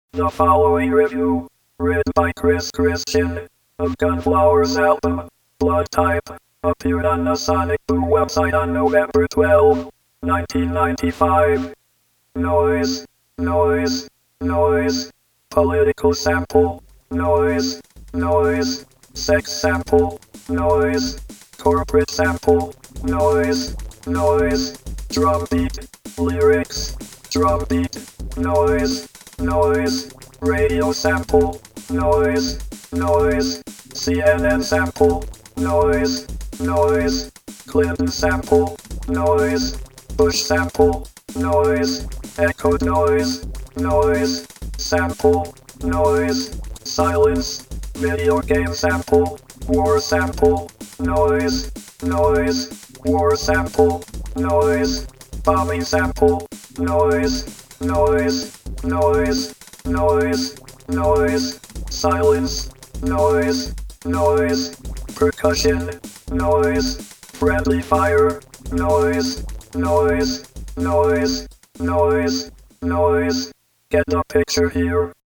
The following review, read by Chris Christian, of Gunflower's album, Blood Type, appeared on the Sonic Boom website on November 12, 1995. Noise, noise, noise, political sample, noise, noise, sex sample, noise, corporate sample, noise, noise, drum beat, lyrics, drum beat, noise, noise, radio sample, noise, noise, CNN sample, noise, noise, Clinton sample, noise, Bush sample, noise, echoed noise, noise, sample, noise, silence, video game sample, war sample, noise, noise, war sample, noise, bombing sample, noise, noise, noise, noise, noise, silence, noise, noise, percussion, noise, friendly fire, noise, noise, noise, noise, noise. Get the picture here.